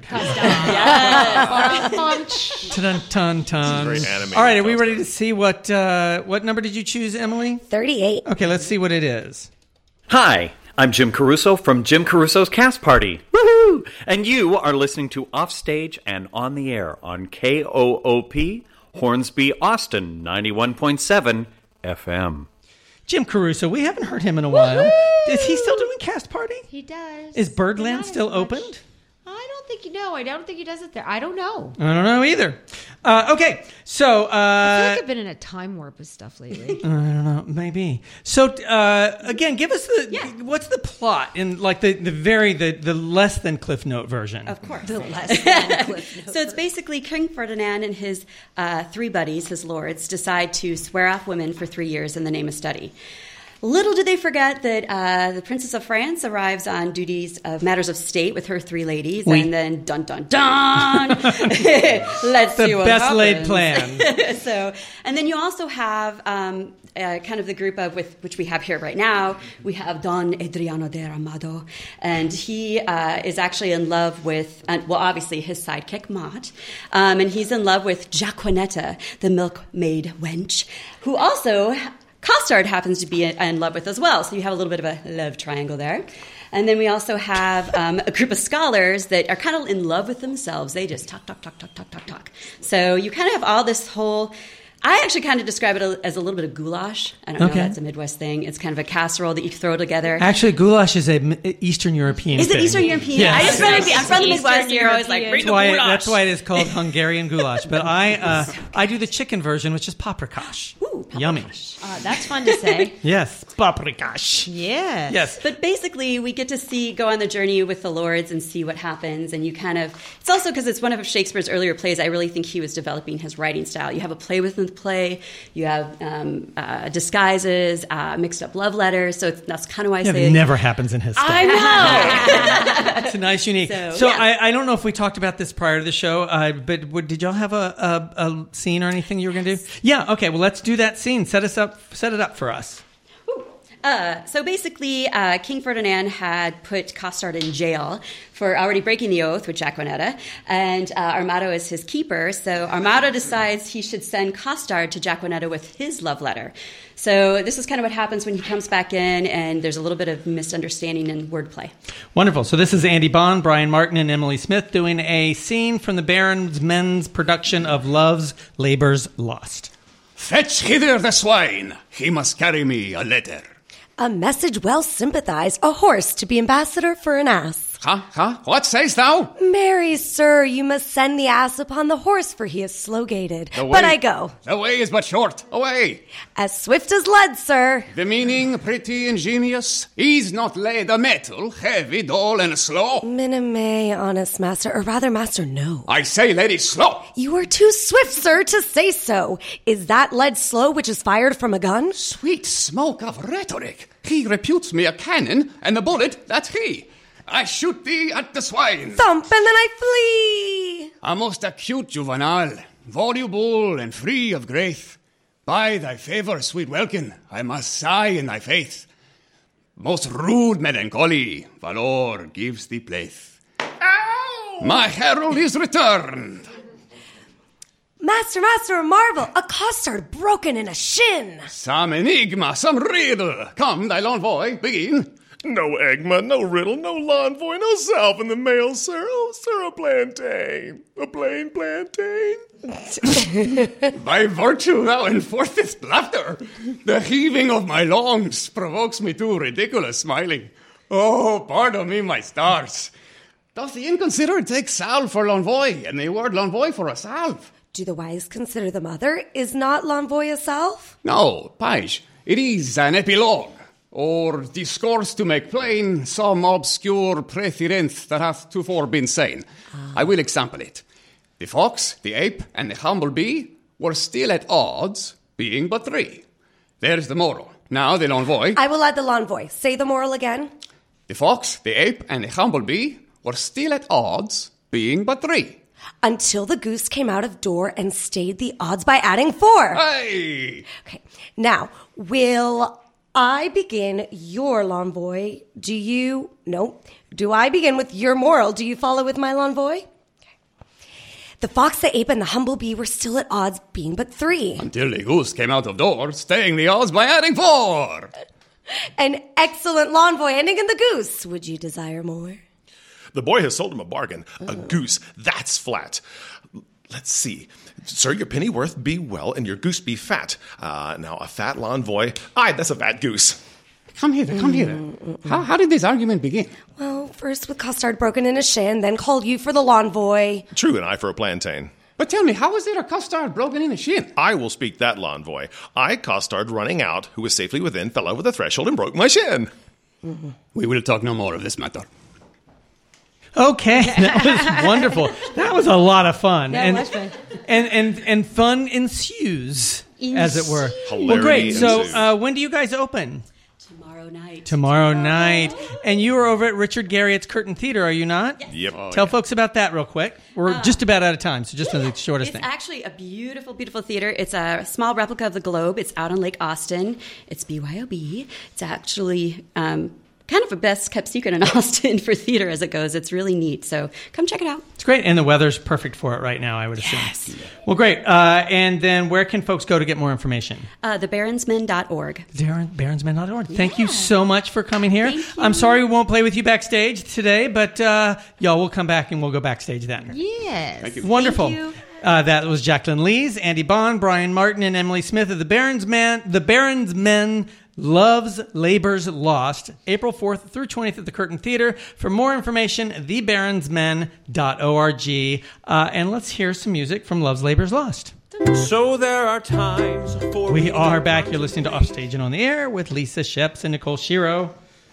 Dun, dun, dun. It's very animated All right, are we ready to see what uh, what number did you choose, Emily? thirty-eight. Okay, let's see what it is. Hi, I'm Jim Caruso from Jim Caruso's Cast Party. Woohoo! And you are listening to Offstage and On the Air on K O O P, Hornsby, Austin, ninety-one point seven F M. Jim Caruso, we haven't heard him in a while. Woo-hoo! Is he still doing Cast Party? He does. Is Birdland still opened? I don't think you know. I don't think he does it there. I don't know. I don't know either. Uh, okay, so... Uh, I feel like I've been in a time warp with stuff lately. I don't know, maybe. So, uh, again, give us the... Yeah. What's the plot in, like, the, the very, the, the less than Cliff Note version? Of course. The less than Cliff Note. So it's basically King Ferdinand and his uh, three buddies, his lords, decide to swear off women for three years in the name of study. Little do they forget that uh, the Princess of France arrives on duties of matters of state with her three ladies, oui. and then dun dun dun. Let's the see what best happens. laid plan. So, and then you also have um, uh, kind of the group of with which we have here right now. We have Don Adriano de Ramado, and he uh, is actually in love with, uh, well, obviously his sidekick Mott, um, and he's in love with Jaquanetta, the milkmaid wench, who also. Costard happens to be in love with as well, so you have a little bit of a love triangle there. And then we also have um, a group of scholars that are kind of in love with themselves. They just talk, talk, talk, talk, talk, talk, talk. So you kind of have all this whole... I actually kind of describe it as a little bit of goulash. I don't okay. know, that's a Midwest thing. It's kind of a casserole that you throw together. Actually, goulash is a Eastern European Is thing. it Eastern European? Yes. I just feel like I'm from the Midwest, and you're always like, bring that's the why, goulash. that's why it is called Hungarian goulash. But I uh, I do the chicken version, which is paprikash. Ooh, paprikash. Yummy. Uh, that's fun to say. Yes, paprikash. Yeah. Yes. But basically, we get to see, go on the journey with the lords and see what happens. And you kind of, it's also because it's one of Shakespeare's earlier plays. I really think he was developing his writing style. You have a play within the play. You have um, uh, disguises, uh, mixed up love letters. So it's, that's kind of why I yeah, say it never happens in his style. I know. It's a nice, unique. So, So, so yeah. I, I don't know if we talked about this prior to the show, uh, but what, did y'all have a, a, a scene or anything you were going to do? Yeah. Okay. Well, let's do that scene. Set us up. Set it up for us. Uh, so basically, uh, King Ferdinand had put Costard in jail for already breaking the oath with Jaquanetta, and uh, Armado is his keeper. So Armado decides he should send Costard to Jaquanetta with his love letter. So this is kind of what happens when he comes back in, and there's a little bit of misunderstanding and wordplay. Wonderful. So this is Andy Bond, Brian Martin, and Emily Smith doing a scene from the Baron's Men's production of Love's Labour's Lost. Fetch hither the swine. He must carry me a letter. A message well sympathized, a horse to be ambassador for an ass. Ha, ha, what sayst thou? Marry, sir, you must send the ass upon the horse, for he is slow-gated. The way- But I go. The way is but short. Away. As swift as lead, sir. The meaning pretty ingenious. Is not lead a metal, heavy, dull, and slow? Minime, honest master, or rather, master, no. I say lead is slow. You are too swift, sir, to say so. Is that lead slow which is fired from a gun? Sweet smoke of rhetoric. He reputes me a cannon, and the bullet, that's he. I shoot thee at the swine. Thump, and then I flee. A most acute juvenile, voluble and free of grace. By thy favour, sweet welkin, I must sigh in thy faith. Most rude melancholy, valor gives thee place. Ow! My herald is returned. Master, master, a marvel, a costard broken in a shin. Some enigma, some riddle. Come, thy l'envoy, begin. No egma, no riddle, no l'envoy, no salve in the mail, sir. Oh, sir, a plantain. A plain plantain. By virtue thou enforcest laughter. The heaving of my lungs provokes me to ridiculous smiling. Oh, pardon me, my stars. Doth the inconsiderate take salve for l'envoy, and the word l'envoy for a salve? Do the wise consider the mother? Is not l'envoy a self? No, page, it is an epilogue, or discourse to make plain some obscure precedent that hath tofore been seen. Ah. I will example it. The fox, the ape, and the humble bee were still at odds, being but three. There's the moral. Now the l'envoy. I will add the l'envoy. Say the moral again. The fox, the ape, and the humble bee were still at odds, being but three. Until the goose came out of door and stayed the odds by adding four. Hey! Okay, now, will I begin your l'envoy? Do you... No. Do I begin with your moral? Do you follow with my l'envoy? The fox, the ape, and the humble bee were still at odds, being but three. Until the goose came out of door, staying the odds by adding four. An excellent lawn boy ending in the goose. Would you desire more? The boy has sold him a bargain. A goose. That's flat. Let's see. Sir, your pennyworth be well, and your goose be fat. Uh, now, a fat lawn boy. Aye, that's a fat goose. Come here, come here. How, how did this argument begin? Well, first with custard broken in his shin, then called you for the lawn boy. True, an eye for a plantain. But tell me, how is there a custard broken in a shin? I will speak that, lawn boy. I, custard running out, who was safely within, fell over the threshold and broke my shin. Mm-hmm. We will talk no more of this matter. Okay, that was wonderful. That was a lot of fun. That and, was fun. And, and, and fun ensues, as it were. Hilarity well, great. So ensues. uh, when do you guys open? Tomorrow night. Tomorrow night. And you are over at Richard Garriott's Curtain Theater, are you not? Yes. Yep. Tell folks about that real quick. We're Uh, just about out of time, so just the shortest It's thing. actually a beautiful, beautiful theater. It's a small replica of the Globe. It's out on Lake Austin. It's B Y O B. It's actually um, kind of a best-kept secret in Austin for theater as it goes. It's really neat. So come check it out. It's great, and the weather's perfect for it right now, I would assume. Yes. Well, great. Uh, and then where can folks go to get more information? Uh, the baronsmen dot org. Darren, baronsmen dot org. Thank you so much for coming here. Thank you. I'm sorry we won't play with you backstage today, but uh, y'all will come back and we'll go backstage then. Yes. Thank you. Wonderful. Thank you. Uh, that was Jacqueline Lees, Andy Bond, Brian Martin, and Emily Smith of the Barons Man. The Barons Men Loves Labor's Lost, April fourth through twentieth at the Curtain Theater. For more information, the barons men dot org. Uh, and let's hear some music from Loves Labor's Lost. So there are times for We are back. You're listening to Offstage and on the Air with Lisa Sheps and Nicole Shiro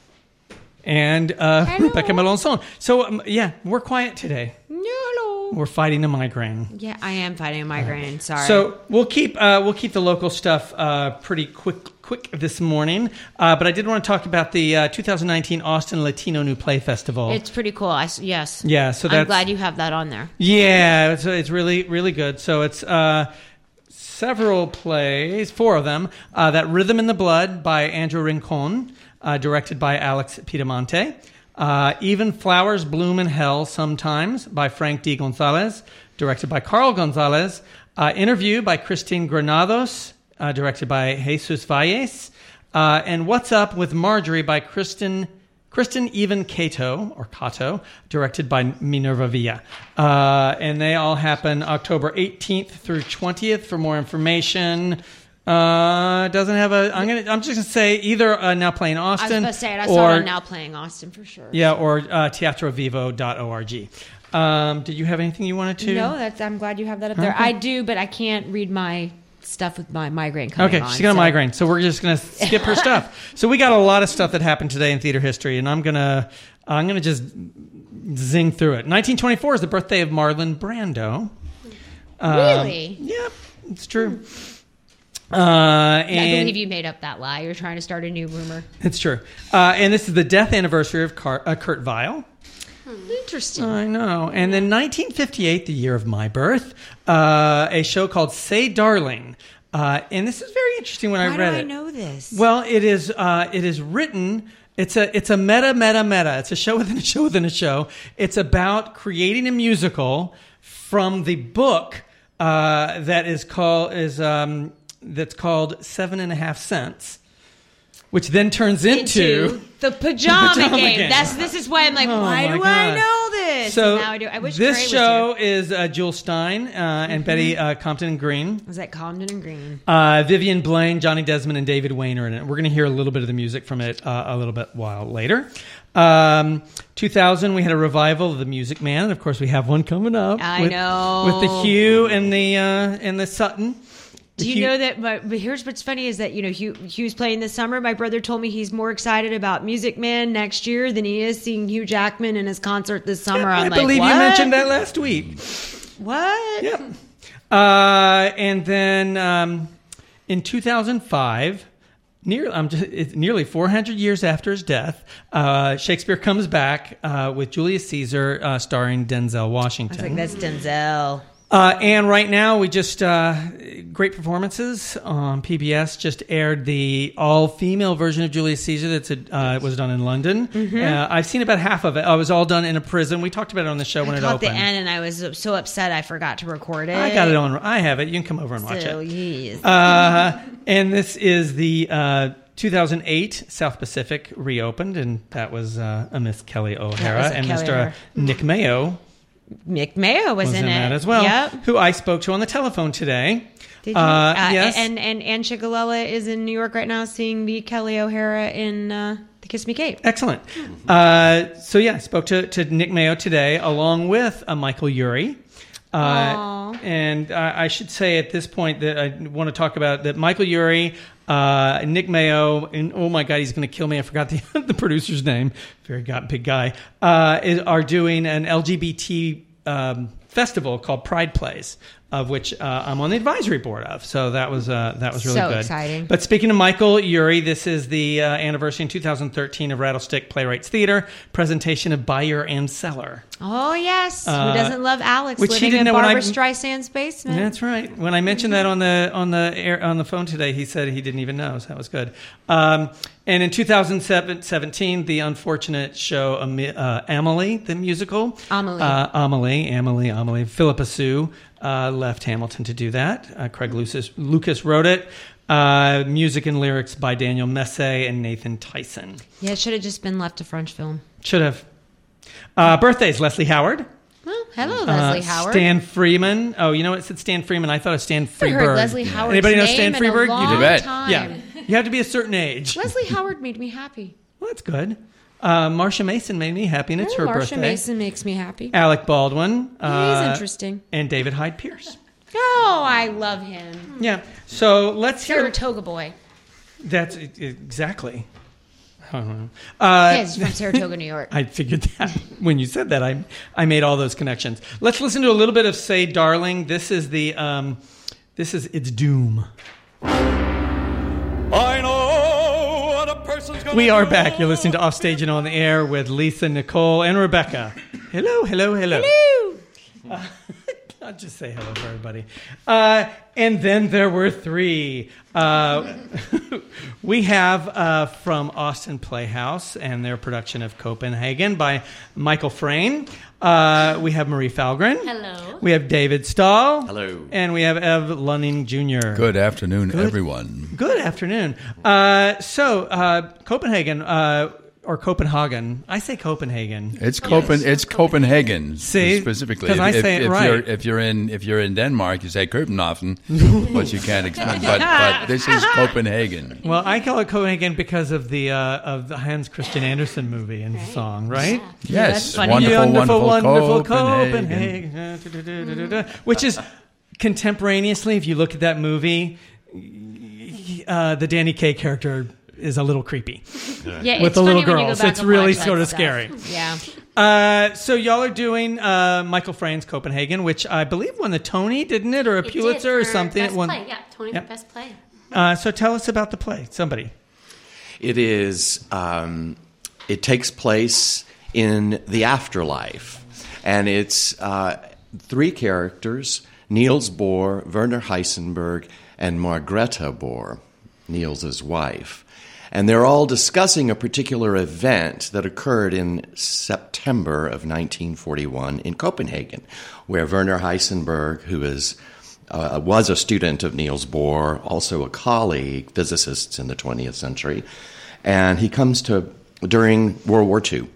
and uh, Rebecca Melanson. So, um, yeah, we're quiet today. No. We're fighting a migraine. Yeah, I am fighting a migraine. Sorry. So we'll keep uh, we'll keep the local stuff uh, pretty quick quick this morning. Uh, but I did want to talk about the uh, two thousand nineteen Austin Latino New Play Festival. it's pretty cool. I s yes. Yeah, so I'm that's- glad you have that on there. Yeah, it's, it's really, really good. So it's uh, several plays, four of them. Uh, that Rhythm in the Blood by Andrew Rincon, uh, directed by Alex Piedemonte. Uh, Even Flowers Bloom in Hell Sometimes by Frank D. Gonzalez, directed by Carl Gonzalez. Uh, Interview by Christine Granados, uh, directed by Jesus Valles. Uh, and What's Up with Marjorie by Kristen... Kristen Even Cato, or Cato, directed by Minerva Villa. Uh, and they all happen October eighteenth through twentieth. For more information, uh, doesn't have a, I'm gonna, I'm just going to say either uh, Now Playing I was Austin. going to say it. I or, saw it on Now Playing Austin for sure. Yeah, or uh, teatro vivo dot org. Um, did you have anything you wanted to? No, that's. I'm glad you have that up there. Okay. I do, but I can't read my stuff with my migraine coming Okay, on. she's got a so- migraine, so we're just gonna skip her stuff. So we got a lot of stuff that happened today in theater history, and I'm gonna I'm gonna just zing through it. nineteen twenty-four is the birthday of Marlon Brando. Um, Really? Yep, it's true. Uh, and I believe you made up that lie. You're trying to start a new rumor. It's true. Uh, and this is the death anniversary of Car- uh, Kurt Weill. Interesting. I know. And then nineteen fifty-eight, the year of my birth, uh, a show called Say Darling. Uh, and this is very interesting when Why I read do I it. know this? Well, it is uh, it is written. It's a it's a meta meta meta. It's a show within a show within a show. It's about creating a musical from the book uh, that is called is um, that's called Seven and a Half Cents, which then turns into, the pajama, Pajama game. Game. That's this is why I'm like, Oh, why my do I God. know this? So And now I do. I wish this Gray was show here. is uh, Jules Stein uh, and Mhm. Betty uh, Compton and Green. Was that Comden and Green? Uh, Vivian Blaine, Johnny Desmond, and David Wayne are in it. We're going to hear a little bit of the music from it uh, a little bit while later. Um, two thousand, we had a revival of The Music Man, and of course, we have one coming up. I with, know. with the Hugh and the uh, and the Sutton. The Do you Hugh- know that? My, but here's what's funny is that you know Hugh, Hugh's playing this summer. My brother told me he's more excited about Music Man next year than he is seeing Hugh Jackman in his concert this summer. I I'm like, believe what? you mentioned that last week. What? Yep. Uh, and then um, in two thousand five, near, um, just, it's nearly four hundred years after his death, uh, Shakespeare comes back uh, with Julius Caesar uh, starring Denzel I Washington. was like, that's Denzel. Uh, and right now, we just, uh, great performances on P B S, just aired the all-female version of Julius Caesar that's a, uh, was done in London. Mhm. Uh, I've seen about half of it. I was all done in a prison. We talked about it on the show when I it caught opened. the end and I was so upset I forgot to record it. I got it on. I have it. You can come over and watch So, it. yes. Uh, and this is the uh, two thousand eight, South Pacific reopened, and that was uh, a Miss Kelly O'Hara was a and Kelly Mister O'Hara. Nick Mayo Nick Mayo was, was in, in, that it as well, Yep. who I spoke to on the telephone today. Did you? Uh, Uh, yes. And and Ann Chigalella is in New York right now, seeing the Kelly O'Hara in uh, the Kiss Me Kate. Excellent. Uh, so yeah, I spoke to, to Nick Mayo today, along with uh, Michael Urie. Uh, Aw. and uh, I should say at this point that I want to talk about that Michael Urie, uh, Nick Mayo, and oh my God, he's going to kill me. I forgot the, the producer's name. Very got big guy. Uh, is, are doing an L G B T um, festival called Pride Plays, of which uh, I'm on the advisory board of. So that was uh, that was really So good. exciting. But speaking of Michael Urie, this is the uh, anniversary in two thousand thirteen of Rattlestick Playwrights Theater presentation of Buyer and Seller. Oh yes, Uh, who doesn't love Alex which he living didn't in know when Barbara I- Streisand's basement? That's right. When I mentioned that on the on the air, on the phone today, he said he didn't even know. So that was good. Um, and in two thousand seventeen, the unfortunate show Ami- uh, Amelie, the musical, Amelie. uh, Amelie, Amelie, Amelie, Philippa Sue uh, left Hamilton to do that. Uh, Craig Lucas, Lucas wrote it. Uh, music and lyrics by Daniel Messé and Nathan Tyson. Yeah, it should have just been left to French film. Should have. Uh, birthdays: Leslie Howard. Well, hello, Leslie Uh, Howard. Stan Freeman. Oh, you know what? It said Stan Freeman. I thought it was Stan I Freeberg. heard Leslie Howard's Anybody know name Stan in Freeberg? a long you do bet. time. Yeah. You have to be a certain age. Leslie Howard made me happy. Well, that's good. Uh, Marsha Mason made me happy, and it's her Marsha birthday. Mason makes me happy. Alec Baldwin. Uh, He's interesting. And David Hyde Pierce. Oh, I love him. Yeah. So let's hear. Saratoga boy. That's exactly. I don't know. Uh, Yeah, he's from Saratoga, New York. I figured that when you said that, I I made all those connections. Let's listen to a little bit of "Say Darling." This is the um, this is It's Doom. I know what a person's gonna We are do. back. You're listening to Offstage and On the Air with Lisa, Nicole, and Rebecca. Hello, hello, hello. Hello. Uh, I'll just say hello for everybody. Uh, and then there were three. Uh, we have uh, from Austin Playhouse and their production of Copenhagen by Michael Frayn. Uh, we have Marie Falgren. Hello. We have David Stahl. Hello. And we have Ev Lunning Junior Good afternoon, Good- everyone. Good afternoon. Uh, so, uh, Copenhagen, uh, or Copenhagen. I say Copenhagen. It's Copen. It's Copenhagen See? specifically. 'Cause I if, say it if right. You're, if you're in if you're in Denmark, you say Copenhagen, but you can't explain. But but this is Copenhagen. Well, I call it Copenhagen because of the uh, of the Hans Christian Andersen movie and song, right? Yes, that's funny. wonderful, wonderful Copenhagen. Copenhagen. Which is contemporaneously, if you look at that movie, uh, the Danny Kaye character is a little creepy. Yeah, with it's the little funny when you go girls. back It's and really watch that sort of stuff. scary. Yeah. Uh, so y'all are doing uh, Michael Frayn's Copenhagen, which I believe won the Tony, didn't it, or a It Pulitzer did or for something? Best It won. play. Yeah, Tony Yep. for best play. Uh, so tell us about the play, somebody. It is. Um, it takes place in the afterlife, and it's uh, three characters: Niels Bohr, Werner Heisenberg, and Margrethe Bohr, Niels's wife. And they're all discussing a particular event that occurred in September of nineteen forty-one in Copenhagen, where Werner Heisenberg, who is uh, was a student of Niels Bohr, also a colleague, physicist in the twentieth century, and he comes to during World War Two,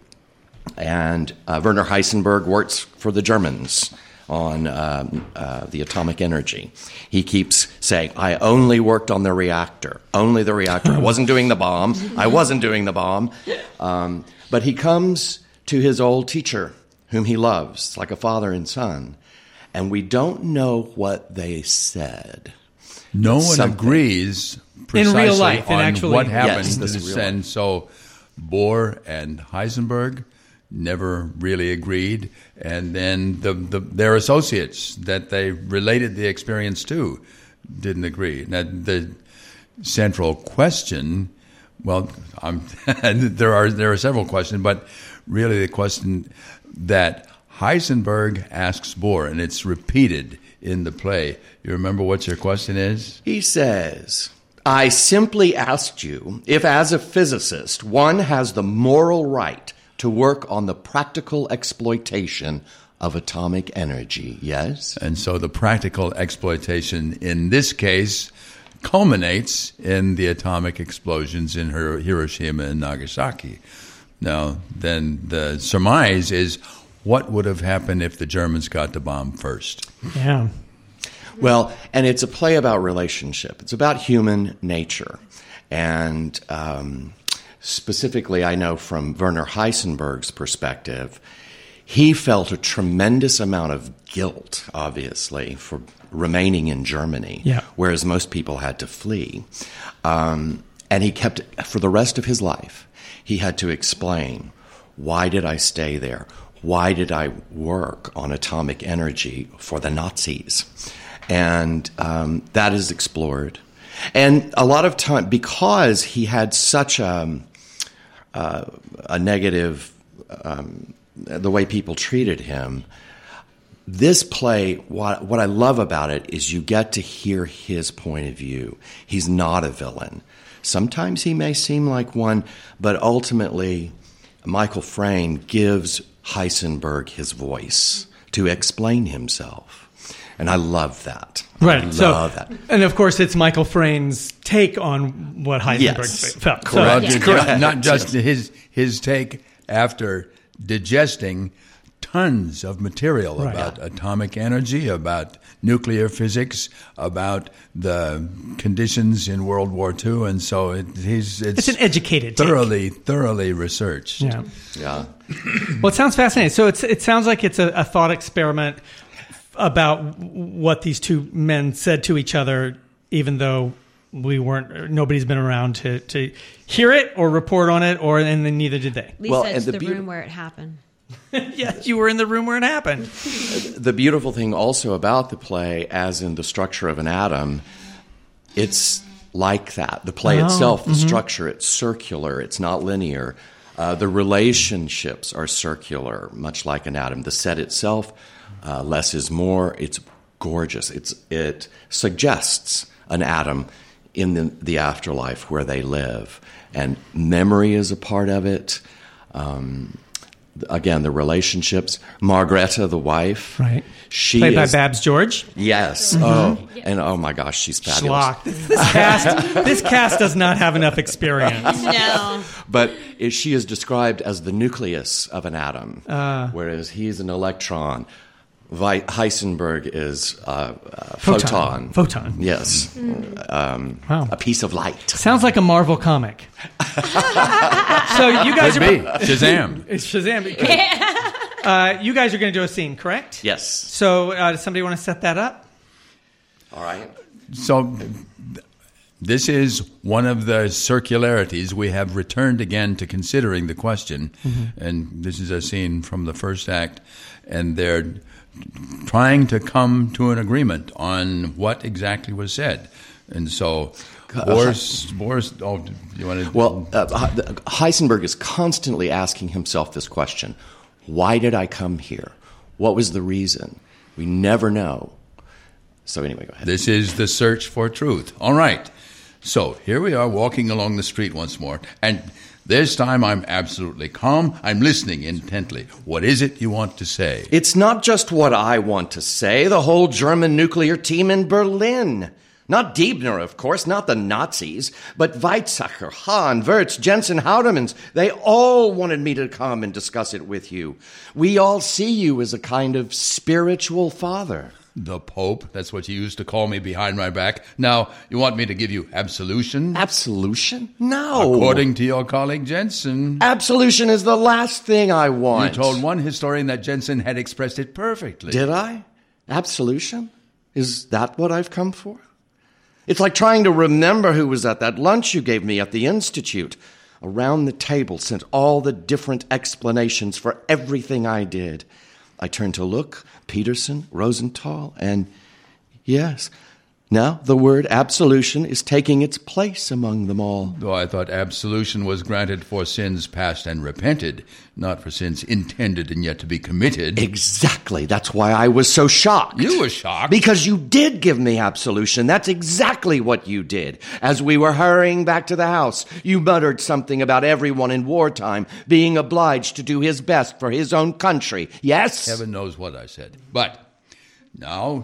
and uh, Werner Heisenberg works for the Germans on um, uh, the atomic energy. He keeps saying, I only worked on the reactor, only the reactor. I wasn't doing the bomb. I wasn't doing the bomb. Um, but he comes to his old teacher, whom he loves, like a father and son, and we don't know what they said. No one Something. agrees In precisely real life, on and actually- what happened. Yes, this is real and so Bohr and Heisenberg never really agreed, and then the, the their associates that they related the experience to didn't agree. Now, the central question, well, I'm, there are there are several questions, but really the question that Heisenberg asks Bohr, and it's repeated in the play. You remember what your question is? He says, I simply asked you if, as a physicist, one has the moral right to work on the practical exploitation of atomic energy, yes? And so the practical exploitation in this case culminates in the atomic explosions in Hiroshima and Nagasaki. Now, then the surmise is, what would have happened if the Germans got the bomb first? Yeah. Well, and it's a play about relationship. It's about human nature. And um, specifically, I know from Werner Heisenberg's perspective, he felt a tremendous amount of guilt, obviously, for remaining in Germany, yeah. whereas most people had to flee. Um, and he kept, for the rest of his life, he had to explain, why did I stay there? Why did I work on atomic energy for the Nazis? And um, that is explored. And a lot of time, because he had such a, uh, a negative, um, the way people treated him, this play, what, what I love about it is you get to hear his point of view. He's not a villain. Sometimes he may seem like one, but ultimately, Michael Frayn gives Heisenberg his voice to explain himself. And I love that. Right. I love so, that. And of course, it's Michael Frayn's take on what Heisenberg Yes. felt. Correct. So, Well, Correct. Not just his his take after digesting tons of material Right. about atomic energy, about nuclear physics, about the conditions in World War Two, and so it, he's it's, It's an educated take. thoroughly thoroughly researched. Yeah. Yeah. Well, it sounds fascinating. So it's it sounds like it's a, a thought experiment about what these two men said to each other, even though we weren't, nobody's been around to, to hear it or report on it, or and then neither did they. Lisa, Well, it's and the the, beauty- room where it happened. Yeah, you were in the room where it happened. The beautiful thing also about the play, as in the structure of an atom, it's like that. The play Oh, itself, the mhm. structure, it's circular. It's not linear. Uh, the relationships are circular, much like an atom. The set itself, uh, less is more. It's gorgeous. It's it suggests an atom in the, the afterlife where they live, and memory is a part of it. Um, Again, the relationships. Margareta, the wife, Right. She Played is, by Babs George. Yes. Mhm. Oh, and oh my gosh, she's fabulous. Schlock. This cast, this cast does not have enough experience. No. But is, she is described as the nucleus of an atom, Uh. whereas he's an electron. Vi- Heisenberg is uh, a Photon. photon. Photon. Yes. Um, Wow. A piece of light. Sounds like a Marvel comic. So you guys Could are be. Shazam. It's Shazam. It could. Uh, you guys are going to do a scene, correct? Yes. So uh, does somebody want to set that up? All right. So this is one of the circularities. We have returned again to considering the question, Mm-hmm. and this is a scene from the first act, and they're trying to come to an agreement on what exactly was said. And so Boris, Boris oh, you want to... Well, uh, Heisenberg is constantly asking himself this question. Why did I come here? What was the reason? We never know. So anyway, go ahead. This is the search for truth. All right. So here we are walking along the street once more, and this time I'm absolutely calm. I'm listening intently. What is it you want to say? It's not just what I want to say. The whole German nuclear team in Berlin. Not Diebner, of course, not the Nazis, but Weizsäcker, Hahn, Wirtz, Jensen, Haudemans. They all wanted me to come and discuss it with you. We all see you as a kind of spiritual father. The Pope, that's what you used to call me behind my back. Now, you want me to give you absolution? Absolution? No. According to your colleague Jensen. Absolution is the last thing I want. You told one historian that Jensen had expressed it perfectly. Did I? Absolution? Is that what I've come for? It's like trying to remember who was at that lunch you gave me at the Institute. Around the table sent all the different explanations for everything I did. I turned to look, Peterson, Rosenthal, and yes, now the word absolution is taking its place among them all. Though I thought absolution was granted for sins past and repented, not for sins intended and yet to be committed. Exactly. That's why I was so shocked. You were shocked? Because you did give me absolution. That's exactly what you did. As we were hurrying back to the house, you muttered something about everyone in wartime being obliged to do his best for his own country. Yes? Heaven knows what I said. But now...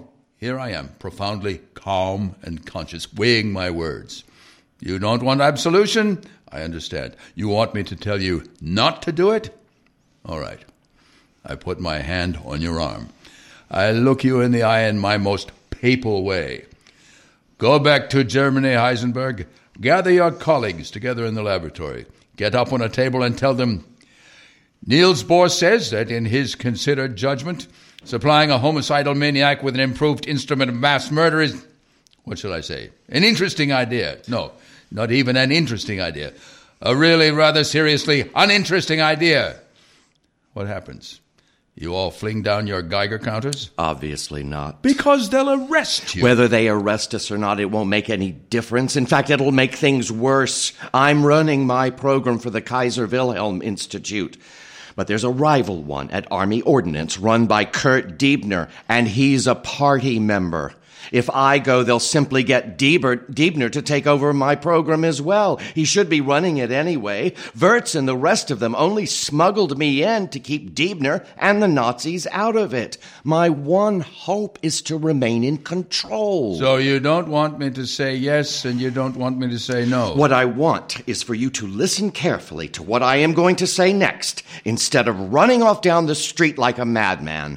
here I am, profoundly calm and conscious, weighing my words. You don't want absolution? I understand. You want me to tell you not to do it? All right. I put my hand on your arm. I look you in the eye in my most papal way. Go back to Germany, Heisenberg. Gather your colleagues together in the laboratory. Get up on a table and tell them, Niels Bohr says that in his considered judgment, supplying a homicidal maniac with an improved instrument of mass murder is, what shall I say, an interesting idea. No, not even an interesting idea. A really rather seriously uninteresting idea. What happens? You all fling down your Geiger counters? Obviously not. Because they'll arrest you. Whether they arrest us or not, it won't make any difference. In fact, it'll make things worse. I'm running my program for the Kaiser Wilhelm Institute. But there's a rival one at Army Ordnance run by Kurt Diebner, and he's a party member. If I go, they'll simply get Dieber, Diebner to take over my program as well. He should be running it anyway. Wirtz and the rest of them only smuggled me in to keep Diebner and the Nazis out of it. My one hope is to remain in control. So you don't want me to say yes, and you don't want me to say no? What I want is for you to listen carefully to what I am going to say next, instead of running off down the street like a madman.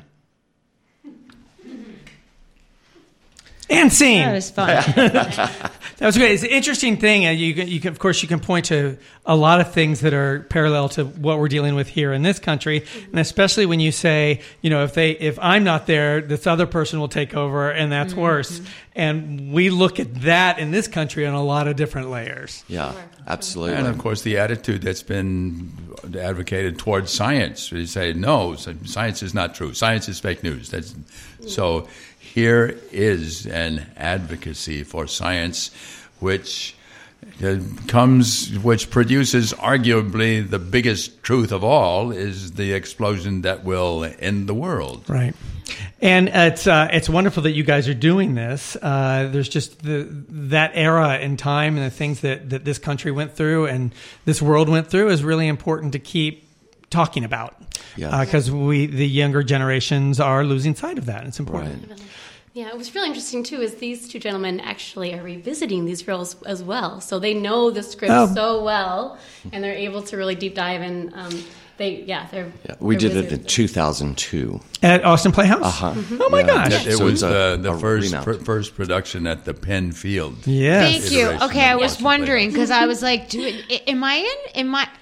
And scene. That was fun. That was great. It's an interesting thing. Uh, you, can, you can, of course, you can point to a lot of things that are parallel to what we're dealing with here in this country, and especially when you say, you know, if they, if I'm not there, this other person will take over, and that's mm-hmm. worse. And we look at that in this country on a lot of different layers. Yeah, absolutely. And of course, the attitude that's been advocated towards science. We say no, science is not true. Science is fake news. That's so. Here is an advocacy for science which uh, comes, which produces arguably the biggest truth of all, is the explosion that will end the world. Right. And it's uh, it's wonderful that you guys are doing this. Uh, there's just the that era in time and the things that, that this country went through and this world went through is really important to keep talking about. Because yeah. uh, we, the younger generations, are losing sight of that. It's important. Right. Yeah, what's really interesting, too, is these two gentlemen actually are revisiting these roles as well. So they know the script oh. so well, and they're able to really deep dive and um, they, yeah, they're... Yeah, we they're did it in two thousand two. At Austin Playhouse? Uh-huh. Mm-hmm. Oh, my yeah. gosh. It, it so was a, uh, the a first pr- first production at the Penn Field. Yes. Thank you. Okay, I was wondering, because I was like, do it, am I in? Am I...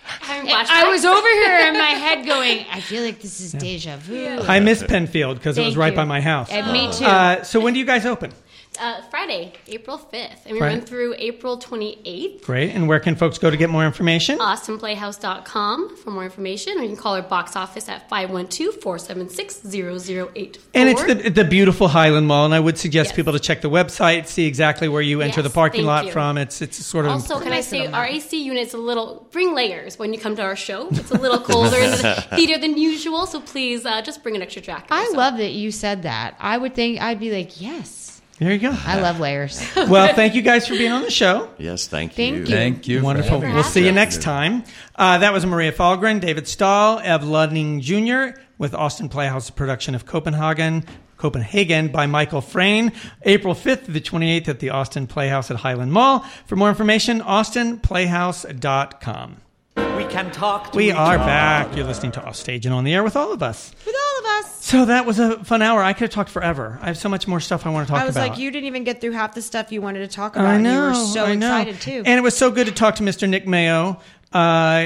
I was over here in my head going, I feel like this is deja vu. Yeah. I miss Penfield because it was right you. by my house. And me too. Uh, so when do you guys open? Uh, Friday, April fifth. And we right. run through April twenty-eighth. Great. And where can folks go to get more information? austin playhouse dot com for more information. Or you can call our box office at five one two, four seven six, zero zero eight four. And it's the, the beautiful Highland Mall. And I would suggest yes. people to check the website, see exactly where you enter yes, the parking lot you. from. It's it's sort of... Also, can I say our A C unit's a little... Bring layers when you come to our show. It's a little colder in the theater than usual. So please uh, just bring an extra jacket. I love that you said that. I would think... I'd be like, yes. There you go. I love layers. Well, thank you guys for being on the show. Yes, thank you. Thank you. Thank you. Wonderful. We'll see you next time. Uh, that was Maria Fahlgren, David Stahl, Ev Ludning Junior with Austin Playhouse production of Copenhagen, Copenhagen by Michael Frayn. April fifth to the twenty-eighth at the Austin Playhouse at Highland Mall. For more information, austin playhouse dot com. We can talk to We each are other. back. You're listening to Offstage and On the Air with all of us. With all of us. So that was a fun hour. I could have talked forever. I have so much more stuff I want to talk about. I was about. like, you didn't even get through half the stuff you wanted to talk about. I And you know. were so I know. excited, too. And it was so good to talk to Mister Nick Mayo. Uh,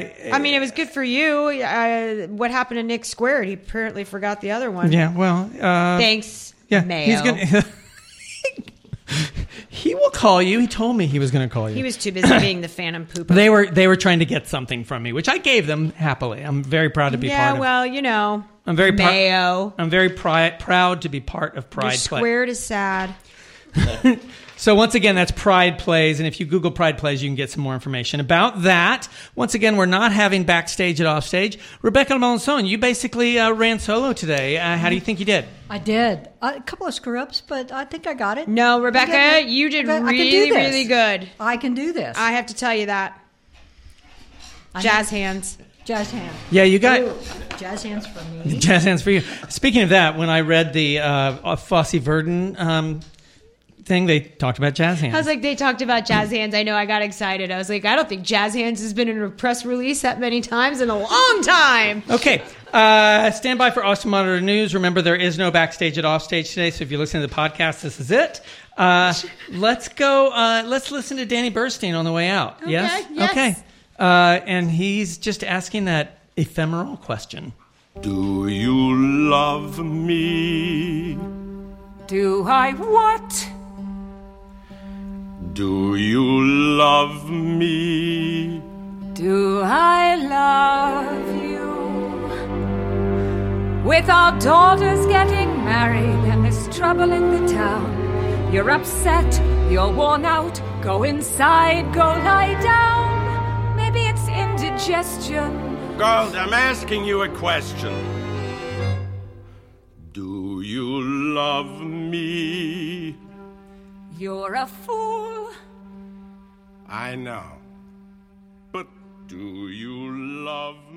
I mean, it was good for you. Uh, what happened to Nick Squared? He apparently forgot the other one. Yeah, well... Uh, Thanks, yeah, Mayo. He's gonna, he will call you. He told me he was going to call you. He was too busy being the phantom pooper. They were they were trying to get something from me, which I gave them happily. I'm very proud to be yeah, part of. well, you know. I'm very pr- Mayo. I'm very pri- proud to be part of Pride Your Play. Squared is sad. So once again, that's Pride Plays, and if you Google Pride Plays, you can get some more information about that. Once again, we're not having backstage at Offstage. Rebecca Melanson, you basically uh, ran solo today. Uh, how do you think you did? I did. Uh, a couple of screw-ups, but I think I got it. No, Rebecca, I you did I, I really, can do this. really good. I can do this. I have to tell you that. I Jazz have, hands. Jazz hands. Yeah, you got Ooh, jazz hands for me. jazz hands for you. Speaking of that, when I read the uh, Fosse Verdon um, thing, they talked about jazz hands. I was like, they talked about jazz hands. I know, I got excited. I was like, I don't think jazz hands has been in a press release that many times in a long time. Okay, uh, stand by for Austin Monitor News. Remember, there is no backstage at Offstage today, so if you're listening to the podcast, this is it. Uh, let's go. Uh, let's listen to Danny Burstein on the way out. Okay, yes? yes. Okay. Uh, and he's just asking that ephemeral question. Do you love me? Do I what? Do you love me? Do I love you? With our daughters getting married and there's trouble in the town, you're upset, you're worn out, go inside, go lie down. Maybe it's indigestion. Girl, I'm asking you a question. Do you love me? You're a fool. I know. But do you love